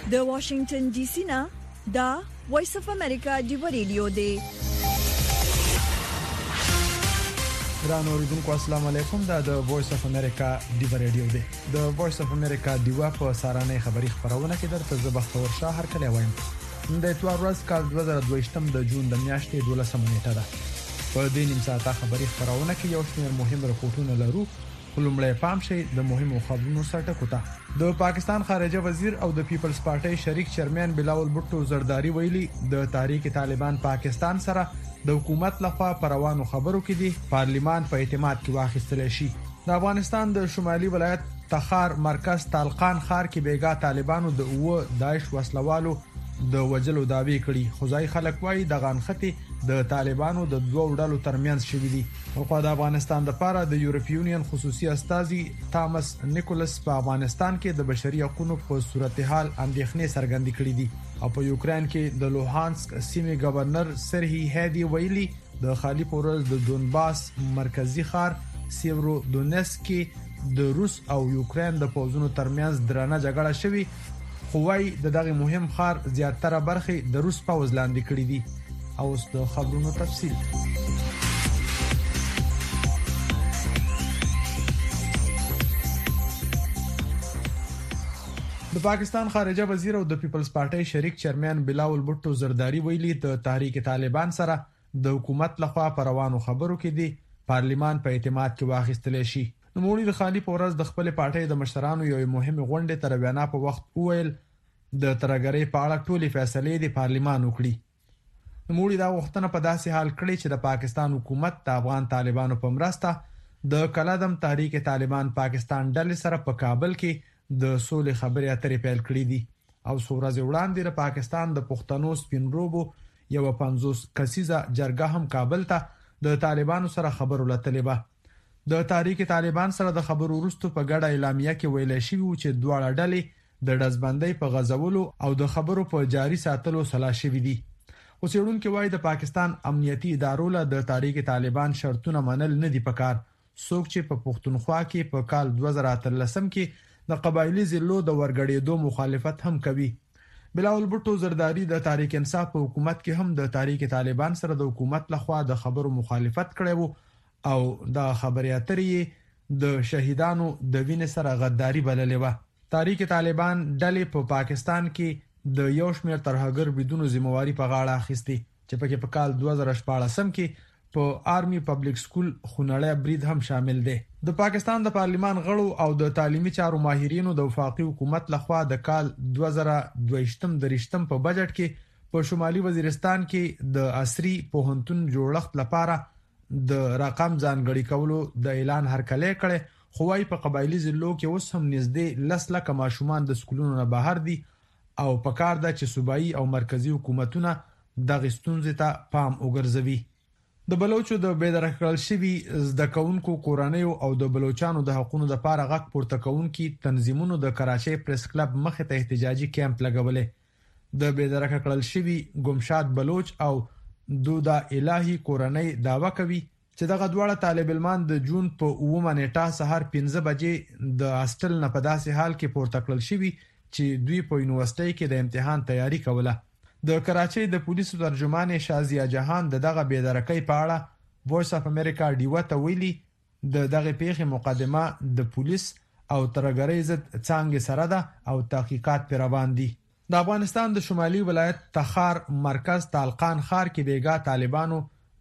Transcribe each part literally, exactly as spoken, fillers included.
د واشنگټن ډي سي نه دا وایس اف امریکا دی ریډیو دی. ګران اوریدونکو السلام علیکم. دا د وایس اف امریکا دی ریډیو دی. د وایس اف امریکا دیوا په سارانه خبری خبرونه کې درته زبختور شاه هر کله وایم. د اتوار ورځ کال دوه زره دوه د جون د میاشتې دولسمه نیټه ده. په دې نیم ساعته خبری خبرونه کې یو شمېر مهم رپورټونه لرو. خلمړې پام شي د مهمو خبرونو سره کوته د پاکستان خارجه وزیر او د پیپلز پارټي شریک چیرمن بلاول بوټو زرداری ویلي د تحریک طالبان پاکستان سره د حکومت لخوا پروانو خبرو کې دي پارلیمان په اعتماد کې واخیستل شي. د افغانستان د شمالي ولایت تخار مرکز طالقان خار کې بیګا طالبانو د او داعش وسلوالو د وجلو داوی کړي. خوځای خلک وایي د غانختی د طالبانو د دوه ډلو ترمنځ شوې دي. او په افغانستان د لپاره د یورپی یونین خصوصي استازي تامس نیکولس په افغانستان کې د بشري حقوقو په صورتحال اندېښنې څرګندې کړې دي. او په یوکرين کې د لوهانسک سیمې گورنر سرهی هادي ویلي د خالی پورز د دونباس مرکزی ښار سیورو دونیسک کې د روس او یوکرين د پوځونو ترمنځ درانه جګړه شوې. خوای د دغه مهم ښار زیاتره برخه د روس پوځ لاندې کړې دي. او اوس د خبرونو تفصیل. د پاکستان خارجه وزیر او د پیپلز پارټي شریک چیرمن بلاول بوټو زرداری ویلي د تحریک طالبان سره د حکومت لخوا پروانو خبرو کې دي پارلیمان په اعتماد کې واخیستل شي. نو مولوی د خالی پورز د خپل پارټي د مشرانو یو مهمه غونډه تر وینا په وخت وویل د ترګری په اړه ټولې فیصلې د پارلیمان وکړي. نو مولوی دا وختونه په داسې حال کړی چې د پاکستان حکومت د افغان طالبانو په مرسته د کلادم تحریک طالبان پاکستان ډلې سره په کابل کې د سولې خبرې اترې پیل کړې دي. او سورز وړاندې د پاکستان د پښتنو سپینروبو یو پنځوس کسیزه جرګه هم کابل ته د طالبانو سره خبرو لټلې و. د تحریک طالبان سره د خبرو وروسته په ګډه اعلامیه کې ویل شوی و چې دواړه ډلې د دزبندۍ په غزولو او د خبرو په جاري ساتلو سلا شوې دي. اوسېړون کې وایي د پاکستان امنیتي ادارو له د تحریک طالبان شرطونه منل نه دي پکار. څوک چې په پښتونخوا کې په کال دوه زره اتلسم کې د قبایلی ضلعو د ورګړېدو مخالفت هم کوي. بلاول بوټو زرداری د تحریک انصاف په حکومت کې هم د تحریک طالبان سره د حکومت لخوا د خبرو مخالفت کړی وو او د خبري اترې د شهیدانو د وینې سره غداری بللې و. تحریک طالبان ډلې په پاکستان کې د یو شمېر ترهګر بدون ذمہواری په غاړه اخیستي چې په کې په کال دوه زره شپږم کې په آرمي پبلک سکول خونړی برید هم شامل دی. د پاکستان د پارلیمان غړو او د تعلیمي چارو ماهرینو د وفاقي حکومت لخوا د کال دوه زره دوه درشتم په بجټ کې په شمالي وزیرستان کې د عصري پوهنتون جوړښت لپاره د رقم ځانګړي کولو د اعلان هرکلی کړي. خوای په قبایلی ضلعو کې اوس هم نږدې لس لکه ماشومان د سکولونو نه بهر دي او په کار ده چې صوبایي او مرکزی حکومتونه دغه ستونزې ته پام وګرځوي. د بلوچو د بېدرک کړل شوي زده کوونکو کورنیو او د بلوچانو د حقوقو لپاره غږ پورته کوونکي تنظیمونو د کراچۍ پریس کلب مخې ته احتجاجي کیمپ لګولې. د بېدرک کړل شوي ګمشاد بلوچ او دودا الهی کورنۍ داوا کوي چې دغه دواړه طالب علمان د جون په اوومه نیټه سهار پنځه بجې د هاستل نه په داسې حال کې پورته کړل شوي چې دوی په یونیورسيټي کې د امتحان تیاری کوله. د کراچۍ د پولیسو ترجمان شازیا جهان د دغه بېدرکۍ په اړه وایس اف امریکا دیوا ته ویلي د دغه پیښې مقدمه د پولیس او ترګری ضد څنګه سره ده او تحقیقات پر روان دي. د افغانستان د شمالي ولایت تخار مرکز طالقان خار کې بیګا طالبانو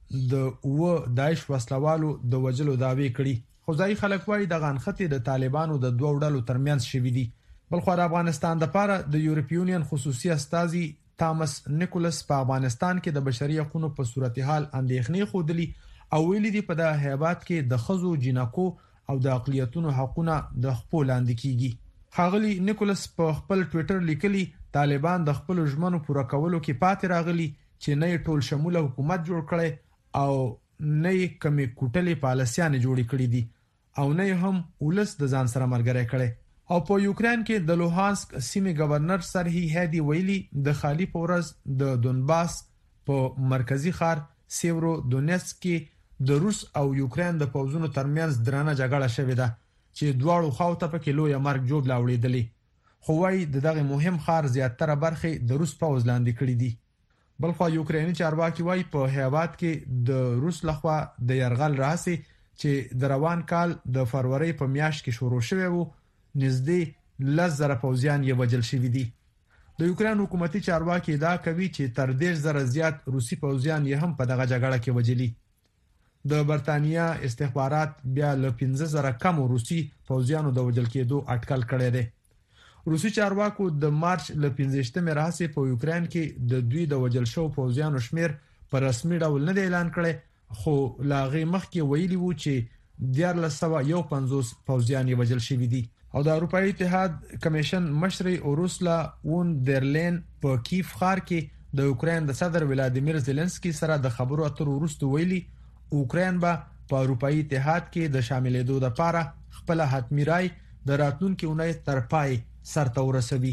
د او داعش وسلوالو د وجلو داوی کړي. خوځای خلک وایي د غانختی د طالبانو د دوه ډلو ترمنځ شوې دي. بلخو د افغانستان د لپاره د یورپی یونین خصوصي استازي تامس نیکولس په افغانستان کې د بشري حقوقو په صورتحال اندېښنې خودلی او ویلي دي په د هیواد کې د خزو جنکو او د اقلیتونو حقوقونه د خپل لاندې کیږي. خاغلی نیکولس په خپل ټوئیټر لیکلي طالبان د خپل ژمنو پوره کولو کې پاتې راغلي چې نه ټول شموله حکومت جوړ کړي او نه کمی کوټلې پالیسیانه جوړې کړې دي او نه هم ولس د ځان سره مرګره کړي. او په یوکرين کې د لوهانسک سیمې گورنر سرهی هادي ویلي د خالی پورز د دونباس په مرکزی ښار سیورو دونیسک کې د روس او یوکرين د پوځونو ترمنځ درانه جګړه شوې ده چې دواړو خواو ته پکې لوی مرګ جوړ لاوړېدلې. خو وايي دغه مهم خار زیاتره برخه د روس پوځ لاندې کړې دي. بلخو یوکرینی چارواکي وايي په هیواد کې د روس لخوا د يرغل راهسي چې د روان کال د فروری په میاشت کې شروع شوی وو نږدې لس زره پوځیان یې وژل شوي دي. د یوکرين حکومتي چارواکي دا کوي چې تر دېرش زره زیات روسي پوځیان یې هم په دغه جګړه کې وژلي. د برتانیا استخبارات بیا له پنځه زره کم روسي پوځیانو د وژل کېدو اټکل کړی دی. روسي چارواکو د مارچ له پنځه راهسي په یوکرين کې د دوی د وژل شو پوځیانو شمیر په رسمي ډول نه اعلان کړي خو لاغي مخکې ویلي وو چې دیارلس سوه یو پنځوس پوځیان یې وژل شوي دي. او د اروپאי اتحاد کمیشن مشر اورسلا وون درلین په کیف ښار کې د یوکرين د صدر ولادیمیر زيلنسکي سره د خبرو اترو وروسته ویلي یوکرين به په اروپאי اتحاد کې د شاملېدو لپاره خپل حتمی رای د راتلونکي اونۍ تر پای سرته ورسوي.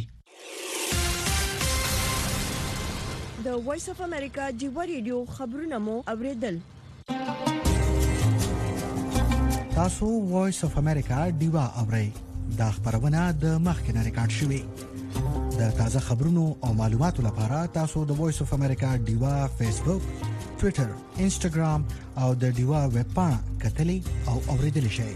د وایس اف امریکا دیوا ریډیو خبرونه مو اوریدل. تاسو وایس اف امریکا دیوا اورئ. دا خبرونه د مخکنه ریکارډ شوې. د تازه خبرونو او معلوماتو لپاره تاسو د وایس اف امریکا دیوا فیسبوک، ټوئیټر، انسټاګرام او د دیوا ویب پاڼه کتلې او اوریدل شئ.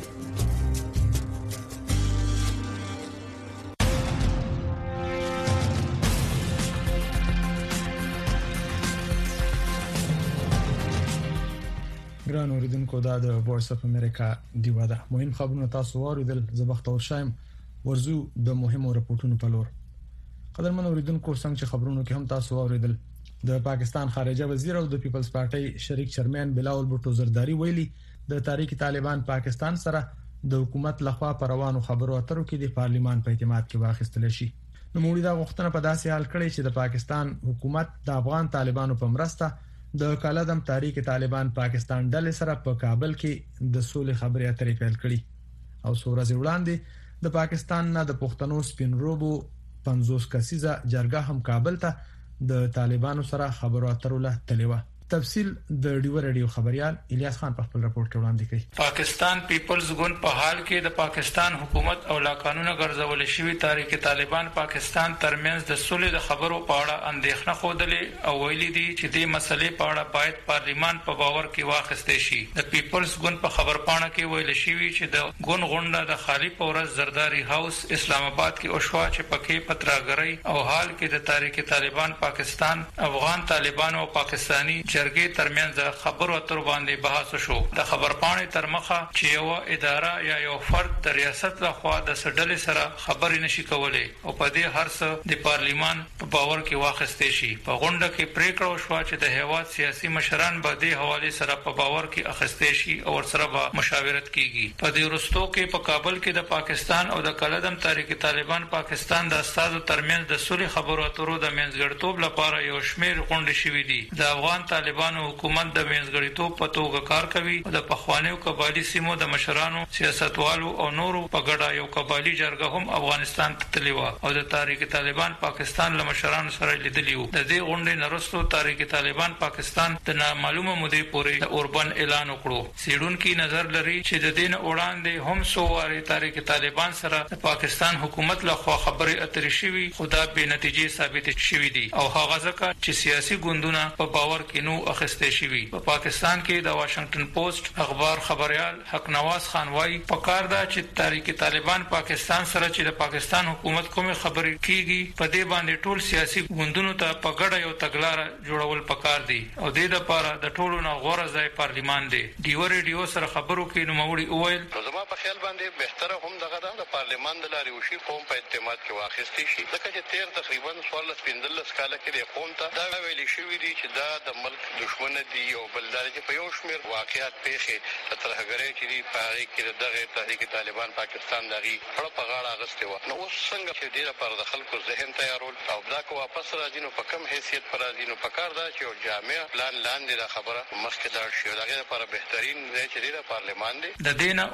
ګران اوریدونکو دا د وایس اف امریکا دیوا ده. مهم خبرونه تاسو اوریدل. زبختور شایم ورزو د مهمو رپورټونو په لور. قدرمن اوریدونکو څنګه چې خبرونو کې هم تاسو اوریدل د پاکستان خارجه وزیر او د پیپلز پارټي شریک چیرمن بلاول بوټو زرداری ویلي د تحریک طالبان پاکستان سره د حکومت لخوا پر روانو خبرو اترو کې د پارلیمان په اعتماد کې واخیستل شي. نو موږ دا غوښتنه په داسې حال کړې چې د پاکستان حکومت د افغان طالبانو په مرسته د کالعدم تحریک طالبان پاکستان ډلې سره په کابل کې د سولې خبرې اترې پیل کړې او څو ورځې وړاندې د پاکستان نه د پښتنو سپین روبو پنځوس کسیزه جرګه هم کابل ته د طالبانو سره خبرو اترو له تلوه. تفصیل د ډیو رادیو خبريال الیاس خان په خپل راپور کې وړاندې کړي. پاکستان پیپلز ګوند په حال کې د پاکستان حکومت او لا قانوني ګرځول شوی تحریک طالبان پاکستان ترمنځ د سولې د خبرو په اړه اندېښنه خوده او ویلي دي چې د مسلې په اړه باید پارلیمان په باور کې واخیستل شي. د پیپلز ګوند په خبرپاڼه کې ویل شوی چې د ګوند غونډه د خالی پورز زرداری هاوس اسلام آباد کې اوشوا چې پکې پتراګری او حال کې د تحریک طالبان پاکستان افغان طالبان او پاکستانی جرګې ترمنځ خبرو اترو باندې بحث شو. د خبرپاڼې تر مخه چې یو اداره یا یو فرد د ریاست لخوا د سډلې سره خبرې نشي کولای او په دې هر څه د پارلیمان په باور کې واخیستل شي. په غونډه کې پریکړه وشوه چې د هیواد سیاسي مشران به د حواله سره په باور کې اخیستل شي او سره به مشاورت کیږي. په دې وروستو کې په کابل کې د پاکستان او د کالعدم تحریک طالبان پاکستان د استادو ترمنځ د سولې خبرو اترو د منځګړیتوب لپاره یو شمېر غونډې شوې دي. د افغان طالبانو حکومت د منځګړیتوب په توګه کار کوي او د پخوانیو قبایلی سیمو د مشرانو سیاستوالو او نورو په ګډه یو قبایلی جرګه هم افغانستان ته تللی و او د تحریک طالبان پاکستان له مشرانو سره لیدلی و. د دې غونډې نرستو تحریک طالبان پاکستان د نامعلومه مودې پورې د اوربن اعلان وکړو. سیډونکو نظر لري چې د دین وړاندې هم سو واره تحریک طالبان سره د پاکستان حکومت له خوا خبرې اترې شوي خدا به نتیجې ثابت شوي دي او هغه ځکه چې سیاسي ګوندونه په باور کې نو اخیستل شوي. په پا پاکستان کې د واشنگټن پوسټ اخبار خبريال حق نواز خان وايي په کار دا چې تحریک طالبان پاکستان سره چې د پاکستان حکومت کومه خبرې کیږي په دې باندې ټول سیاسي ګوندونو ته په ګډه یو تګلارې جوړول پکار دي او د دې لپاره د ټولو نه غوړه ځای پارلیمان دی. دیو ریډیو سره خبرو کې نو موري اویل زما په خیال باندې بهتره هم دغه د پارلیمان د لارې وشي قوم په اعتماد کې واخیستي شي ځکه چې تیر تقریبا څوارلس پنځلس کاله کې د قوم ته دا ویلي شوی دی چې دا د ملک دشمن دی او بلدار چې په یو شمېر واقعیت پیښې ترهګرۍ چې دی په هغه کې دغه تحریک طالبان پاکستان دغه خړه په غاړه اغستې و. نو اوس څنګه چې ډیره پر د خلکو ذهن تیارول او دا کو واپس راځي نو په کم حیثیت پر راځي نو په کار دا چې یو جامع پلان لاندې دا خبره مخکې لاړ شي. دغه لپاره بهترین ځای چې دی پارلیمان دی. د دینه وړاندې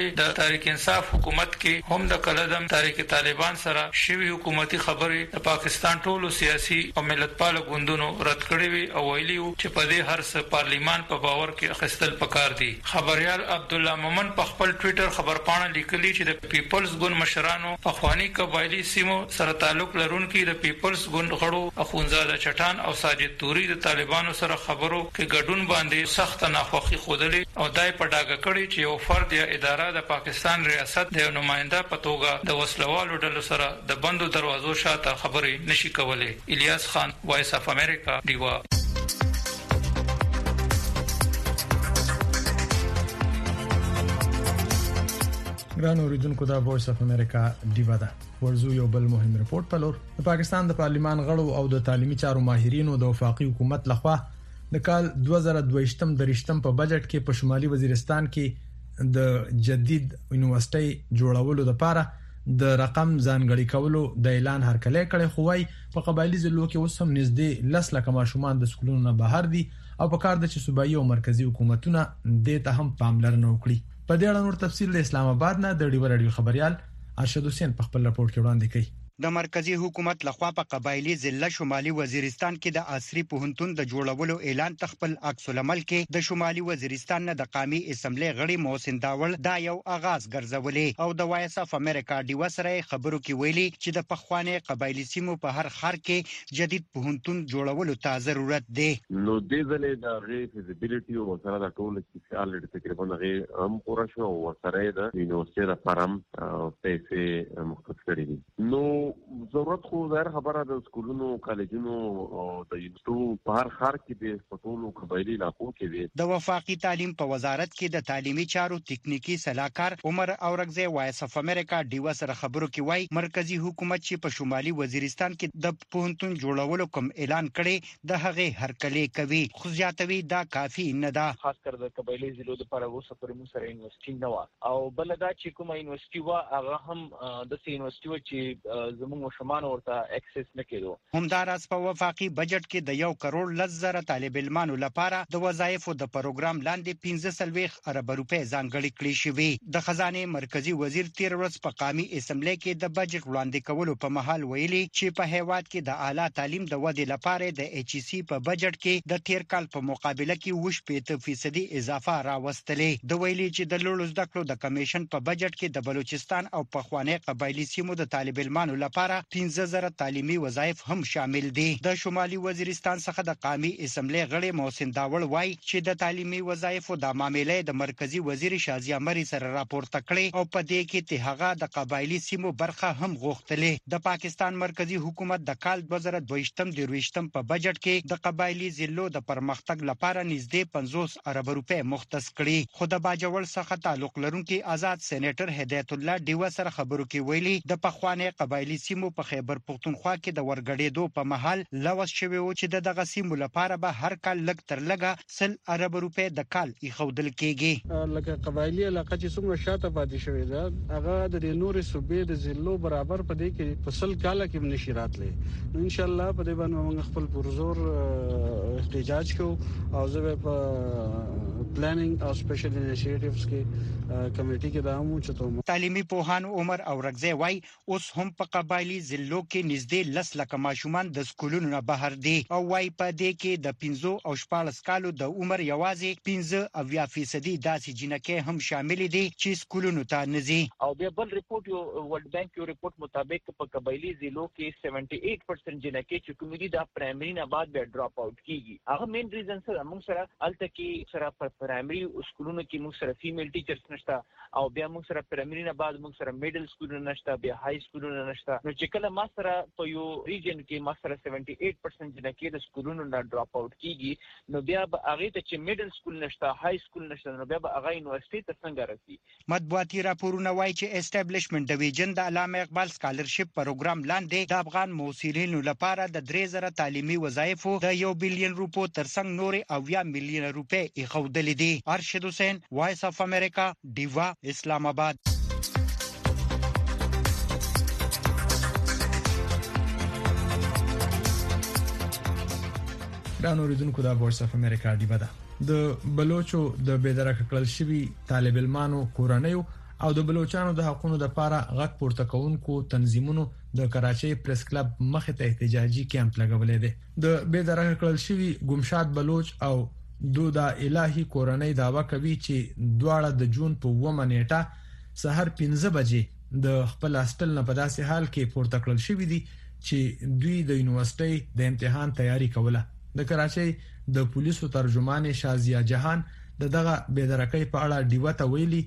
د تحریک انصاف حکومت کې هم د کلدم تحریک طالبان سره شوی حکومتي خبرې د پاکستان ټولو سیاسي او ملتپال ګوندونو رد کړې وي او ویلي چې په دې هر څه پارلیمان په باور کې اخیستل پکار دي. خبريال عبد الله مومن په خپل ټوئیټر خبرپاڼه لیکلي چې د پیپلز ګوند مشرانو په خواني قبایلی سیمو سره تعلق لرونکي د پیپلز ګوند غړو اخونزاده چټان او ساجد توري د طالبانو سره خبرو کې ګډون باندې سخت ناخوښي خوده او دای په ډاګه کړی چې یو فرد یا اداره د پاکستان ریاست د نماینده په توګه د وسلوالو ډلو سره د بندو دروازو شاته خبرې نشي کولای. الیاس خان، وایس اف امریکا، دیوا. ګران اوریدونکو دا وایس اف امریکا دیوا ده. ورزو یو بل مهم رپورت په لور د پاکستان د پارلیمان غړو او د تعلیمي چارو ماهرینو د وفاقي حکومت لخوا د کال دوه زره دوه درشتم په بجټ کې په شمالي وزیرستان کې د جدید یونیورسيټي جوړولو لپاره د رقم ځانګړي کولو د اعلان هرکلی کړي، خو وايي په قبایلی ضلعو کې اوس هم نږدې لس لک ماشومان د سکولونو نه بهر دي او په کار د چې صوبایي او مرکزی حکومتونه دې ته هم پاملرنه وکړي. په دې اړه نور تفصیل د اسلام آباد نه د ډیور رادیو خبريال ارشد حسین په خپل راپور کې وړاندې کړي. د مرکزی حکومت لخوا په قبایلی ضلع شمالي وزیرستان کې د عصري پوهنتون د جوړولو اعلان تخپل عکس العمل کې د شمالي وزیرستان نه د قومي اسمبلی غړي محسن داول دا یو آغاز ګرځولې او د وایس اف امریکا ډیو سره خبرو کې ویلي چې د پخوانی قبایلی سیمو په هر خار کې جدید پوهنتون جوړولو ته ضرورت دی. نو د ځلې د غي فیزیبিলিټي او سره د ټول سپیشل تقریبا غي هم پورا شو او سره د یونیورسيټي لپاره پیسې مختص کړی دي. نو ضرورت خو ظاهر خبره د سکولونو کالجونو او د یونیورسيټو په هر خار کې د پټولو قبایلی علاقو کې دي. د وفاقي تعلیم په وزارت کې د تعلیمي چارو تکنیکی صلاحکار عمر اورغزی وایس اف امریکا ډیو سره خبرو کې وایي مرکزی حکومت چې په شمالي وزیرستان کې د پوهنتون جوړولو کوم اعلان کړي د هغه هرکلی کوي، خو زیاتوي دا کافي نه ده. خاص کر د قبایلی ضلعو لپاره اوسه پر موږ سره یونیورسيټي نه و او بل دا چې کومه یونیورسيټي و هغه هم د سې یونیورسيټي چې زموږ شمال ورته اکسس نکړو. همداراز په وفاقي بجټ کې د یو کروڑ لزر طالب علمانو لپاره د وظایفو د پروګرام لاندې پنځه سلويخ ارب روپے ځانګړي کړي شوی. د خزانه مرکزی وزیر تیر ورځ په قومي اسمبلی کې د بجټ وړاندې کولو په محل ویلي چې په هیواد کې د اعلی تعلیم د ودې لپاره د ایچ سی په بجټ کې د تیر کال په مقابله کې وش پېته فیصدي اضافه راوستلې. د ویلي چې د لوړو زده کړو د کمیشن په بجټ کې د بلوچستان او پخوانی قبایلی سیمو د طالب علمانو لپاره پنځه زره تعلیمي وظایف هم شامل دي. د شمالي وزیرستان څخه د قومي اسمبلی غړي محسن داول وایي چې د تعلیمي وظایفو د معاملې د مرکزی وزیر شازیه مری سره راپورته کړي او په دې کې ته هغه د قبایلی سیمو برخه هم غوښتلې. د پاکستان مرکزی حکومت د کال دوه زره دوه په بجټ کې د قبایلی ضلعو د پرمختګ لپاره نږدې پنځوس ارب روپے مختص کړي، خو د باجوړ څخه تعلق لرونکي آزاد سېنیټر هدایت الله ډیو سره خبرو کې ویلي د پخوانی قبایلی سیمو په خیبر پختونخوا کې د ورګړېدو په محل لوس شوی و چې د دغه سیمو لپاره به هر کال لږ تر لږه سل ارب روپے د کال ایښودل کېږي. لکه قبایلی علاقه چې څومره شاته پاتې شوی ده هغه د نورې صوبې د ضلعو برابر په دې کې په سل کال کې نشي راتلی. نو ان شاء الله په دې باندې موږ خپل پرزور احتجاج کوو او زه په پلانینګ او سپیشل انیشیټیوز کې کمیټي کې دا مو چته. تعلیمي پوهان عمر اورغزی وایي اوس هم په قبایلی ضلعو کې نږدې لس لک ماشومان د سکولونو نه بهر دي او وايي په دې کې د پنځو او شپاړس کالو د عمر یوازې پنځه اویا فیصدي داسې جنکې هم شامل دي چې سکولونو ته نه ځي. او بیا بل ریپورت یو ورلد بانک یو ریپورت مطابق په قبایلی ضلعو کې سیونټي ایټ پرسنټ جنکې چې کوم دي د پرایمري نه بعد بیا ډراپ اوټ کیږي. هغه مین ریزن سره موږ سره الته کې سره په پرایمري سکولونو کې موږ سره فیمیل ټیچرز نشته او بیا موږ سره پرایمري نه بعد موږ سره میډل سکولونه نشته، بیا های سکولونه نشته. نو چې کله ما سره په یو ریجن کې ما سره سیونټي ایټ پرسنټ جنکې د سکولونو نه ډراپ اوټ کیږي، نو بیا به هغه ته چې میډل سکول نشته، های سکول نشته، نو بیا به هغه یونیورسيټي ته څنګه رسي. مطبوعاتي راپورونه وایي چې اسټابلیشمنت ډیویژن د علامه اقبال سکالرشپ پروګرام لاندې د افغان محصلینو لپاره د درې زره تعلیمي وظایفو د یو بلین روپو ترڅنګ نور اویا میلیون روپے ایښودل دي. ارشد حسین، وایس اف امریکا، دیوا، اسلام آباد. ګران اوریدونکو دا وایس اف امریکا دی بده د بلوچو د بيدرک کړل شوی طالب علمانو کورنیو او د بلوچستان د حقوقو لپاره غږ پورته کوونکو تنظیمونو د کراچۍ پریس کلب مخه ته احتجاجي کیمپ لګولې دي. د بېدرغه کړل شوی ګمشاد بلوچ او دودا الهی کورنۍ داوا کوي چې دواړه د جون په اوومه نیټه سحر پنځه بجې د خپل هاستل نه په داسې حال کې پورته کړل شوی دي چې دوی د یونیورسيټي د امتحان تیاری کوله. د کراچۍ د پولیسو ترجمان شازیا جهان د دغه بېدرکۍ په اړه ډیوته ویلي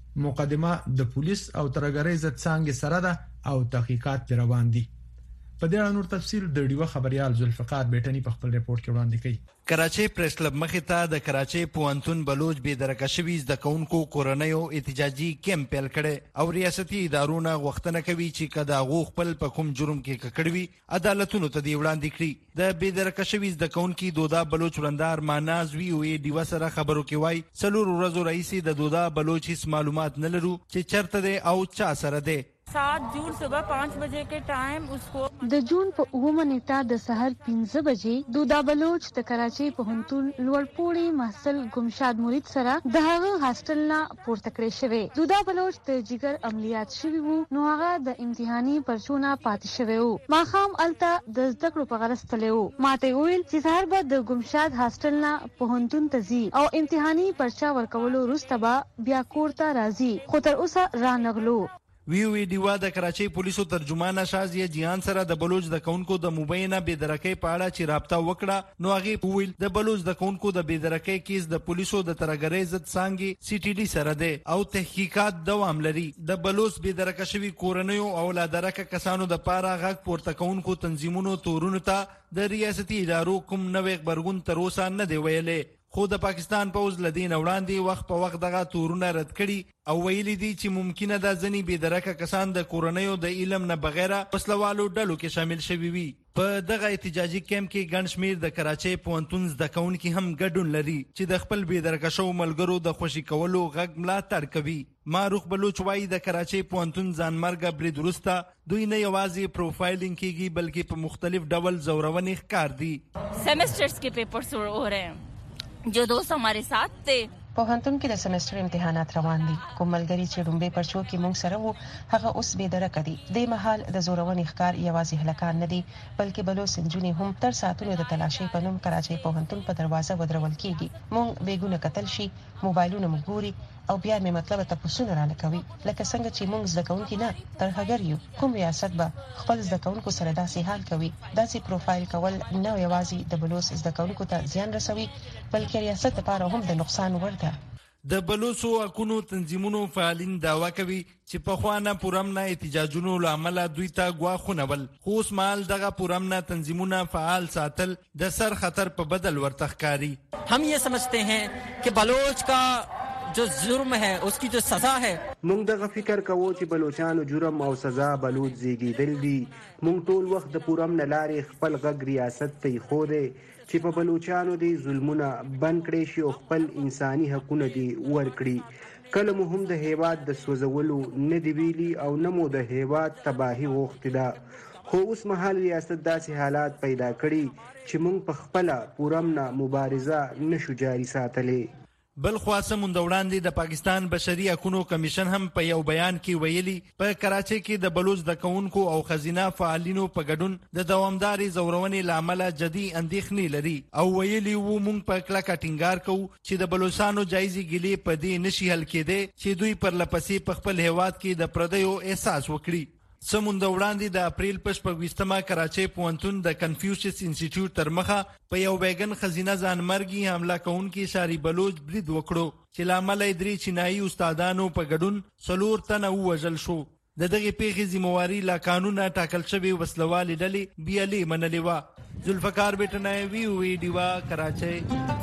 مقدمه د پولیس او ترګری ضد څنګه سره ده او تحقیقات روان دي. په دې اړه نور تفصیل د ډیوه خبريال ذوالفقار بیٹنی په خپل ریپورت کې وړاندې کړي. کراچۍ پریس کلب مخې ته د کراچۍ پوهنتون بلوچ بېدرکه شوي زده کوونکو کورنیو احتجاجي کیمپ پیل کړی او ریاستي ادارونه غوښتنه کوي چې که د هغو خپل په کوم جرم کې ککړ وي عدالتونو ته دې وړاندې کړي. د بېدرکه شوي زده کوونکي دودا بلوچ ورندار ماناز وی او ډیوه سره خبرو کې وایي څلور ورځو راهیسې د دودا بلوچ هیڅ معلومات نه لرو چې چېرته دی او چا سره دی. सात जून सुबह पाँच बजे के टाइम उसको د جون په اومه نیټه د سحر پنځه بجې دودا بلوچ د کراچۍ پوهنتون لوړپوړي محصل ګمشاد مرید سره د هغه هاستل نه پورته کړی شوی. دودا بلوچ د جګر عملیات شوی وو نو هغه د امتحاني پرچونه پاتې شوی وو. ماخام الته د زده کړو په غرض تللی وو. ماته ویل چې سحر به د ګمشاد هاستل نه پوهنتون ته ځي او امتحاني پرچا ورکولو وروسته به بیا کور ته راځي خو تر اوسه رانغلو. وی وی ډیوا د کراچۍ پولیسو ترجمانه شازیه جهان سره د بلوچ د کونکو د مبینه بېدرکۍ په اړه چې رابطه وکړه نو هغه ویل د بلوچ د کونکو د بېدرکۍ کیس د پولیسو د ترګری ضد څنګه سی ټي ډي سره ده او تحقیقات دوام لري. د بلوچ بېدرکه شوی کورنیو او لادرکه کسانو د پاره غږ پورته کونکو تنظیمونو تورونو ته د ریاستي ادارو کوم نوې خبرګون تر اوسه نه دی ویلې. خو د پاکستان پوز لدین وړاندې وخت په وخت دغه تورونه رد کړي او ویلي دي چې ممکنه ده ځنی بېدرکه کسان د کورنیو د علم نه بغیر وسلوالو ډلو کې شامل شوي وي. په دغه احتجاجي کیمپ کې ګڼ شمېر د کراچۍ پوهنتون زده کوونکي هم ګډون لري چې د خپل بېدرکه شوو ملګرو د خوشي کولو غږ ملاتړ کوي. معروف بلوچ وایي د کراچۍ پوهنتون ځانمرګه برید وروسته دوی نه یوازې پروفایلینګ کیږي بلکې په مختلف ډول زورونې ښکار دي. सेमेस्टर्स के पेपर्स हो रहे हैं जो दोस्त हमारे साथ थे. پوهنتون کې د سمستر امتحانات روان دي. کوم ملګری چې ډومبه پرچو کې مونږ سره وو هغه اوس بېدرکه دي. د مهال د زورونې ښکار یوازې هلکان نه دي بلکې بلوچ سنجونی هم تر ساعتونو د تلاشۍ په نوم کراچۍ پوهنتون په دروازه ودرول کیږي. مونږ بیګونه قتل شي موبایلونه مونږ ګوري او بیا مې مطلب ته پوښتنه را لکوي لکه څنګه چې مونږ زده کوونکي نه ترهګر یو. کوم ریاست به خپل زده کوونکو سره داسې حال کوي؟ داسې پروفایل کول نه یوازې د بلوچ زده کوونکو ته زیان رسوي بلکې ریاست لپاره هم د نقصان وړ ده. د بلوچو حقوقو تنظیمونو فعالین داوا کوي چې په خوانه پرامنه احتجاجونو لامل دوی ته غواخونه ول خو اوس مال دغه پرامنه تنظیمونه فعال ساتل د سر خطر په بدل ورته ښکاري. हम ये समझते हैं कि बलोच का जो जुर्म है उसकी जो सजा है مونږ دغه فکر کوو چې بلوچستان جرم او سزا بلوچ زیږیدل دي. مونږ ټول وخت د پرامنه لارې خپل غږ ریاست ته خوده چې په بلوچستان دي ظلمونه بند کړي شي او خپل انساني حقوقونه دي ورکړي. کله مو هم د هیواد د سوځولو نه دی ویلي او نه مو د هیواد تباہي وخت ده. خو اوس مهال ریاست داسې حالات پیدا کړي چې مونږ په خپل پرامنه مبارزه نشو جاري ساتلی. بل خاصه مونږ وړاندې د پاکستان بشري حقوقو کمیشن هم په یو بیان کې ویلي په کراچۍ کې د بلوچ د کونکو او خزینه فعالینو په ګډون د دوامداري زورونې لامل جدي اندېښنې لري او ویلي وو مونږ په کلکه ټینګار کوو چې د بلوچستانو جایزي ګلې په دې نشي حل کېده چې دوی پر لپسې په خپل هیواد کې د پردیو احساس وکړي. سمون د وړاندې د اپریل په شپږویشتمه کراچۍ پوهنتون د کنفیوشس انسټیټیوټ تر مخه په یو بیګن خزینه ځانمرګي حمله کوونکي شاری بلوچ برید وکړو چې لامل یې درې چینایي استادانو په ګډون څلور تنه ووژل شو. د دغه پیښې ذمہواري لا قانونه ټاکل شوی وسلوالې ډلې بیالې منلې وه. ذوالفقار بیٹنی وی او ای ډیوا کراچۍ.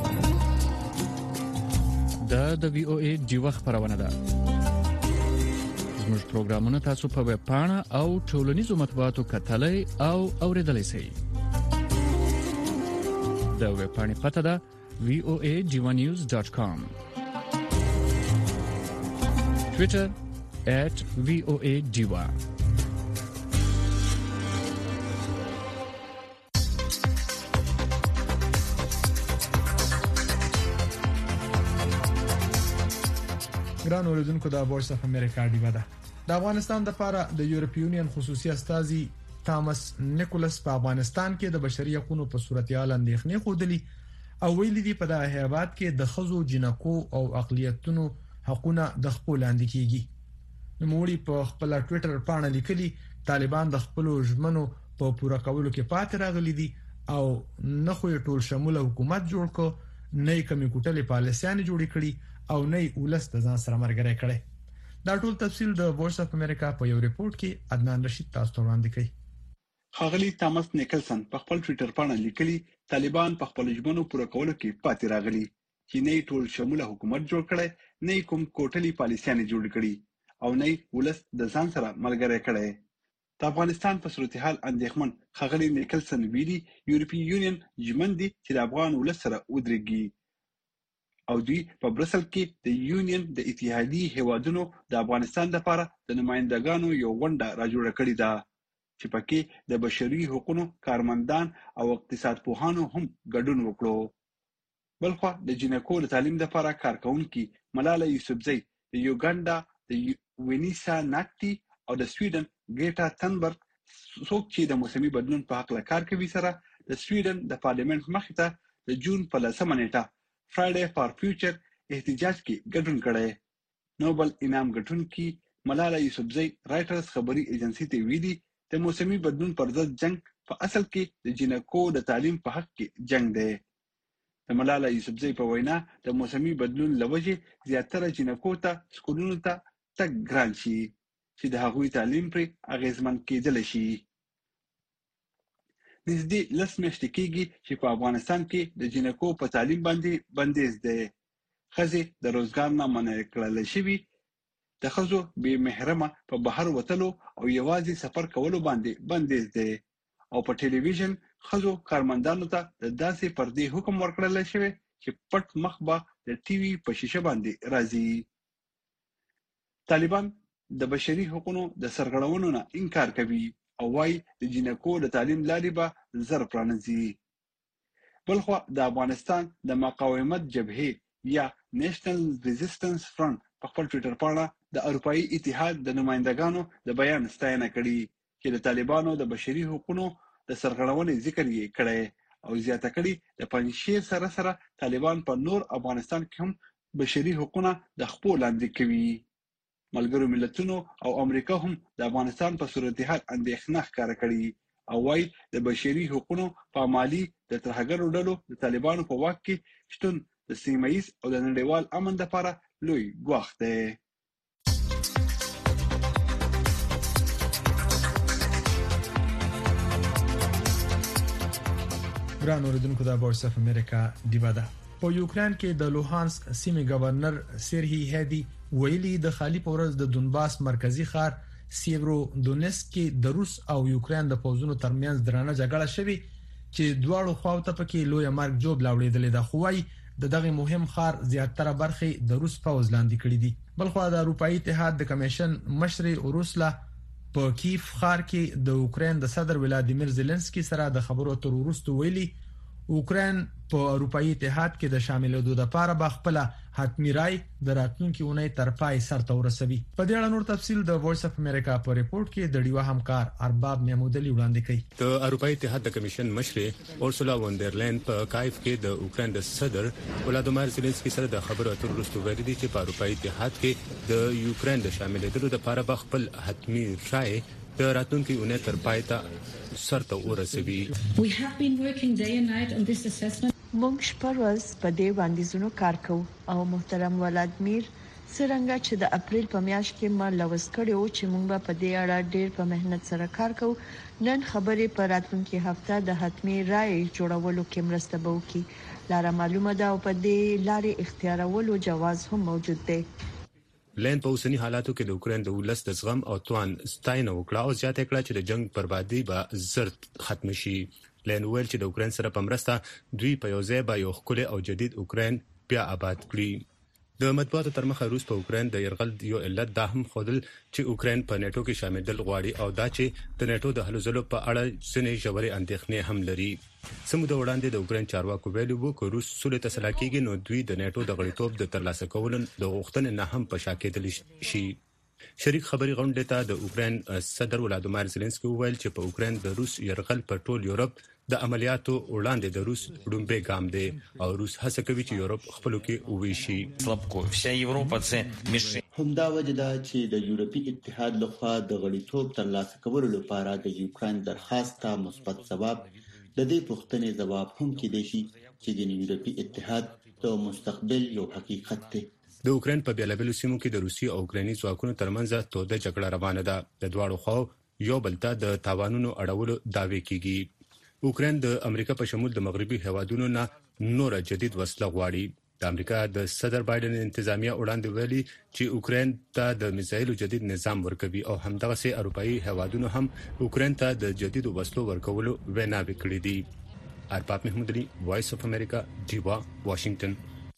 دا د وی او ای ډیوا خبرونه ده. زموږ پروګرامونه تاسو په ویب پاڼه او ټولنیزو مطبوعاتو کتلای او اوریدلای شئ. د ویب پاڼې پته ده وی او ای ډیوا نیوز ډاټ کام. ټویټر at وی او ای ډیوا. ګران اوریدونکو د وایس اف امریکا دی ودا د افغانستان د لپاره د یورپی یونین خصوصي استازي تامس نیکولس په افغانستان کې د بشري حقوقو په صورتحال اندېښنې خوده او ویلي دی په دغه هیواد کې د خزو جنکو او اقلیتونو حقوقونه د خپل لاندې کیږي نوموړي په خپل ټوئیټر باندې لیکلي طالبان د خپل ژمنو په پوره کولو کې پاتې راغلي دي او نه خو ټول شموله حکومت جوړ کو نه کمی کوټلې پالیسيان جوړ کړي او نه ولست ځان سره مرګره کړي دا ټول تفصیل د وایس اف امریکا په یو ریپورت کې عدنان رشید تاسو ته وړاندې کړي خاغلی تامس نیکلسن په خپل ټوئیټر باندې لیکلي طالبان په خپل ژمنو پوره کولو کې پاتې راغلي چې نه ټول شموله حکومت جوړ کړي نه کوم کوټلې پالیسيان جوړ کړي او نه ولست د ځان سره مرګره کړي د افغانستان په صورتحال اندېښمن خاغلی نیکلسن ویلي یورپی یونین ژمن دي چې د افغان ولست سره ودرېږي او دوی په برسل کې د یونین د اتحادی هیوادونو د افغانستان لپاره د نمائندګانو یو غونډه راجوړه کړې ده چې پکې د بشري حقوقو کارمندان او اقتصاد پوهانو هم ګډون وکړو بلخو د جنکو د تعلیم لپاره کارکونکو ملاله یوسفزۍ د یوګاندا د وینیسا ناکټي او د سویډن ګیټا تنبرګ څوک چې د موسمي بدلون په حق کار کوي سره د سویډن د پارلیمنت مخې ته د جون په لسمه نیټه فرایډے فار فیوچر احتجاج کې ګډون کړي نوبل انعام ګټونکي ملاله یوسفزۍ رائټرز خبري ایجنسی ته ویلي د موسمي بدلون پر ضد جنگ په اصل کې د جنکو د تعلیم په حق کې جنگ دی د ملاله یوسفزۍ په وینا د موسمي بدلون لوجه زیاتره جنکو ته سکولونو ته تګ ګران شي چې د هغوی تعلیم پر اغیزمن کېدل شي نږدې لس میاشتې کېږي چې په افغانستان کې د جنکو په تعلیم باندې بندیز دی ښځې د روزګار نه منع کړل شوي د ښځو بې محرمه په بهر وتلو او یوازې سفر کولو باندې بندیز دی او په ټلویزیون ښځو کارمندانو ته د داسې پردې حکم ورکړل شوی چې پټ مخ به د ټي وي په شیشه باندې راځي طالبان د بشري حقوقو د سرغړونو نه انکار کوي او وايي د جنکو د تعلیم لارې به زر پرانځي بلخو د افغانستان د مقاومت جبهه یا نېشنل ریزिस्टنس فرنٹ په خپل ټوئیټر باندې د اروپאי اتحاد د نمائندګانو د بیان ستاینه کړې چې د طالبانو د بشري حقوقو د سرغړونې ذکر یې کړی او زیاته کړي د پنځشیر سره سره طالبان په نور افغانستان کې هم بشري حقوقونه د خپل لاندې کوي ملګرو ملتونو او امریکا هم د افغانستان په صورتحال اندېښنه ښکاره کړې او وايي د بشري حقوقو په مالي د ترهګرو ډلو د طالبانو په واک کې شتون د سیمایي او د نړیوال امن لپاره لوی ګواښ دی ګران اوریدونکو د وایس اف امریکا دی ودا په یوکرين کې د لوهانسک سیمې گورنر سیرهی هدی ویلي د خالی پورز د دونباس مرکزی ښار سیورو دونیسک کې د روس او یوکرين د پوزونو ترمنځ درانه جګړه شوه چې دواړو خواو ته پکې لوی مرګ جوړ لاوړېدل د خوای د دغه مهم ښار زیاتره برخه د روس پوز لاندې کړې دي بلخو د اروپאי اتحاد د کمیشن مشر اوروسلا په کیف ښار کې د یوکرين د صدر ولادیمیر زيلنسکي سره د خبرو تر وروسته ویلي یوکرين په اروپאי اتحاد کې د شاملېدو لپاره به خپل حتمی رائے د راتلونکي اونۍ تر پای سرته ورسوي په دې اړه نور تفصیل د وایس اف امریکا په ریپورت کې د ډیوا همکار ارباب محمودلی وړاندې کړي د اروپאי اتحاد د کمیشن مشر اورسولا وندرلاین په کایف کې د یوکرين د صدر ولادیمیر زيلنسکي سره د خبرو اترو وروسته ویلي دي چې په اروپאי اتحاد کې د یوکرين د شاملېدو لپاره به خپل حتمی رائے د راتلونکي اونۍ تر پای ته سرته ورسوي We have been working day and night on this assessment. موږ شپږ په دې وړاندیزونو کار کوو او محترم ولادیمیر څنګه چې د اپریل په میاشت کې ما لوس کړو چې موږ په دې اړه ډېر په مهنت سره کار کوو نن خبرې پر راتلونکي هفته د حتمی رائے جوړولو کې مرسته وکړي لاره معلومه ده او په دې لارې اختیارولو جواز هم موجود دی لین په اوسنی حالاتو کې د یوکرين د ولس د زغم او توان ستاینه وکړه او زیاته کړه چې د جنگ بربادي به زرت ختم شي لین ویل چې د یوکرين سره په مرسته دوی په یو ځای به یو خپل او جدید یوکرين بیا آباد کړي د مطبوعاتو تر مخه روس په اوکرين د يرغل یو علت دا هم خودل چې اوکرين په نیټو کې شامل غواړي او دا چې د نیټو د هلو ځلو په اړه ځنې ژورې اندېښنې هم لري. سمو د وړاندې د اوکرين چارواکو ویلي وو چې روس سولې ته سلا کېږي نو دوی د نیټو د غړیتوب د ترلاسه کولو د غوښتنې نه هم په شا کېدلی شي. شریک خبري غونډې ته د اوکرين صدر ولادیمیر زيلنسکي وویل چې په اوکرين د روس يرغل په ټول یورپ د عملیاتو وړاندې د روس ډومبه ګام دی او روس هڅه کوي چې یورپ خپلو کې وویشي. همدا وجه ده چې د یورپی اتحاد لخوا د غړیتوب ترلاسه کولو لپاره د یوکرين درخواست ته مثبت ځواب د دې پوښتنې ځواب هم کېدای شي چې د یورپی اتحاد د مستقبل یو حقیقت دی. د اوکرين په بیلابیلو سیمو کې د روسي او اوکراني ځواکونو ترمنځ توده جګړه روانه ده. د دواړو خواو یو بل ته د تاوانونو اړولو دعوی کیږي. اوکرين د امریکا په شمول د مغربي هیوادونو نه نور جدید وسله غواړي. د امریکا د صدر بایدن انتظامیه وړاندې ویلي چې اوکرين ته د میزایلو جدید نظام ورکوي او همدغه سي اروپאי هیوادونو هم اوکرين ته د جدید وسلو ورکولو ویناوي کړې دي. ارباب محمود علي وایس اف امریکا ډیوا واشنگټن.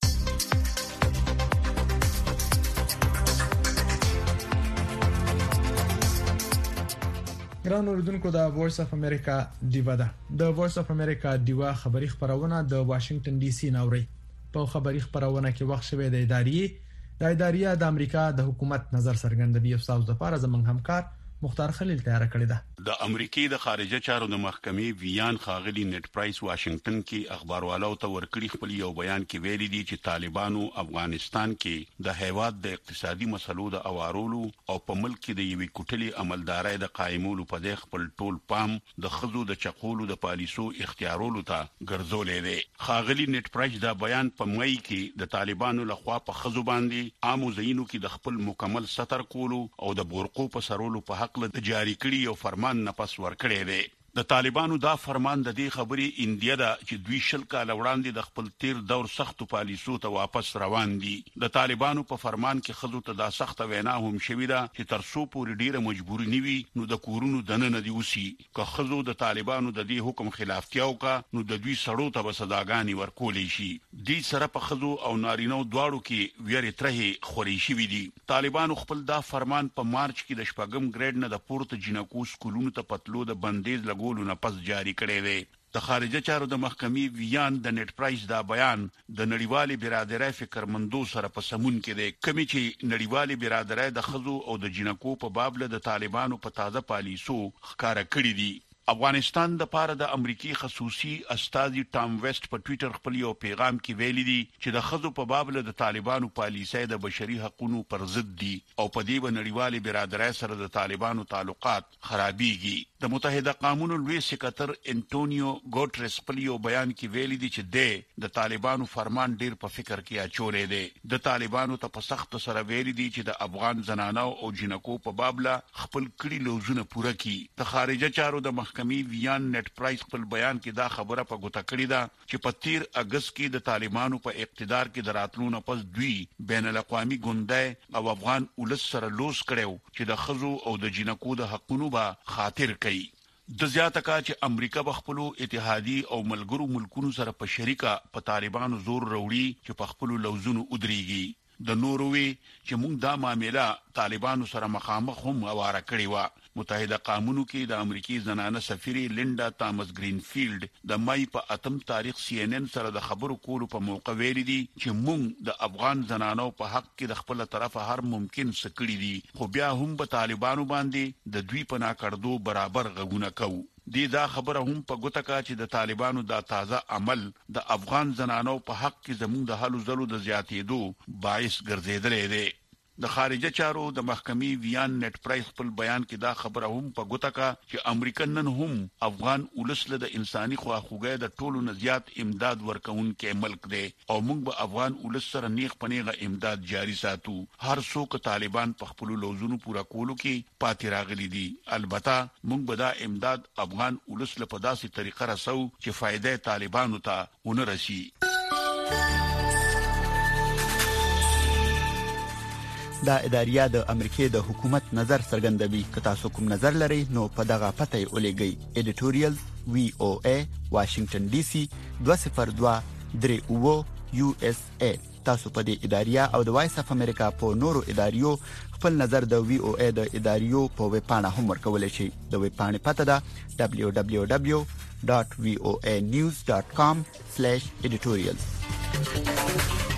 ګران اوریدونکو د وایس اف امریکا دیوا ده. د وایس اف امریکا دیوا خبری خبرونه د واشنگټن ډي سي نوري په خبری خبرونه کې وخت شوه د ادارې د ادارې د امریکا د حکومت نظر څرګندوي او تاسو د لپاره زمونږ همکار مختار خلیل تیار کړی ده. د امریکای د خارجه چارو د محکمې ویان خاغلی نت پرایس واشنگټن کې اخباروالو ته ورکړي خپل یو بیان کې ویلي دي چې طالبانو افغانستان کې د هیواد د اقتصادي مسلو د اوارولو او په ملک کې د یوې کوټلې عملدارۍ د قائمولو په د خپل ټول پام د خزو د چقولو د پالیسو اختیارولو ته ګرځولې دي. خاغلی نت پرایس دا بیان په مې کې د طالبانو لخوا په خزو باندې عامو زینو کې د خپل مکمل ستر کولو او د بورقو په سرولو په حق له جاری کړي او فرمان نه پس ور کړی دی. د طالبانو دا فرمان د دې خبرې اندیا ده چې دوی شل کال وړاندې د خپل تیر دور سختو پالیسو ته واپس روان دي. د طالبانو په فرمان کې خزو ته دا سخت وینا هم شوې ده چې تر څو پورې ډیره مجبوري نیوي نو د کورونو دننه دی وسی. که خزو د طالبانو د دې حکم خلافیاو کا نو د دوی سړو ته وسداګانی ورکولې شي. دې سره په خزو او نارینو دواړو کې ویری ترې خوري شي دي. طالبانو خپل دا فرمان په مارچ کې د شپږم ګریډ نه د پورته جنکو سکولونو ته پتلو د بندیز لګو نه پس جاری کړي وي. د خارجه چارو د محکمې ویان د نت پرایس دا بیان د نړیوالې برادرۍ فکرمندو سره په سمون کې دی. کمی چې نړیوالې برادرۍ د خزو او د جنکو په باب له د طالبانو په تازه پالیسو ښکارا کړی دي. افغانستان د پاره د امریکای خصوصي استاذ ټام ویسټ په ټوئیټر خپل یو پیغام کې ویلي دي چې د خزو په باب له د طالبانو پالیسۍ د بشري حقوقو پر ضد دي او په دې باندې برادرۍ سره د طالبانو تعلقات خرابيږي. د متحده قومونو لوی سکرټر انټونیو ګوټرس خپل یو بیان کې ویلي دي چې د طالبانو فرمان ډیر په فکر کې اچولې دي. د طالبانو ته په سخت سره ویلي دي چې د افغان زنانو او جنکو په باب له خپل کړي لوزونه پوره کړي. د خارجه چارو د محکمې ویان نت پرایس خپل بیان کې دا خبره په ګوته کړې ده چې په تیر اگست کې د طالبانو په اقتدار کې دراتلو نه پس دوی بین الاقوامي ګوندۍ او افغان ولس سره لوس کړو چې د خزو او د جنکو د حقونو به خاطر کوي. د زیاته کا چې امریکا بخپلو اتحادي او ملګرو ملکونو سره په شریکه په طالبانو زور وروړي چې په خپلو لوزونو ودرېږي. د نوروي چې موږ دا معاملې طالبانو سره مخامخ هم اواره کړی و. متحده قومونو کې د امریکای زنانه سفیر لینډا تامس گرینفیلد د مای په اتم تاریخ سی ان ان سره د خبرو کولو په موقع ویلي دي چې موږ د افغان زنانو په حق کې د خپل طرفه هر ممکن څه کړی دي خو بیا هم په طالبانو باندې د دوی په ناکړدو برابر غږونه کوي. دی دا خبره هم په ګوته کا چې د طالبانو دا تازه عمل د افغان زنانو په حق کې زموږ د حلو زلو د زیاتېدو باعث ګرځیدلې دی. د خارجه چارو د محکمې ویان نت پرایس خپل بیان کې دا خبره هم په ګوته کا چې امریکا نن هم افغان ولس له د انساني خواخوږۍ د ټولو نه زیات امداد ورکوونکې ملک دی او موږ به افغان ولس سره نیغ پنیغه امداد جاری ساتو. هر څوک طالبان په خپل لوزونو پورا کولو کې پاتې راغلي دي. البته موږ به دا امداد افغان ولس له په داسې طریقه رسو چې فائدې طالبانو ته ونه رسي. دا اداریه د امریکای د حکومت نظر څرګندوي. که تاسو کوم نظر لرئ نو په دغه پته یې ولېږئ. ایډیټوریال وی او ای واشنگټن ډي سي دوه صفر دوه درې اوه یو اس ای تاسو په دې اداریه او د وایس اف امریکا په نورو اداریو خپل نظر د وی او ای د اداریو په ویب پاڼه هم ورکولای شئ. د ویب پاڼې پته ده دبليو دبليو دبليو ډاټ وی او ای نیوز ډاټ کام سلیش ایډیټوریال.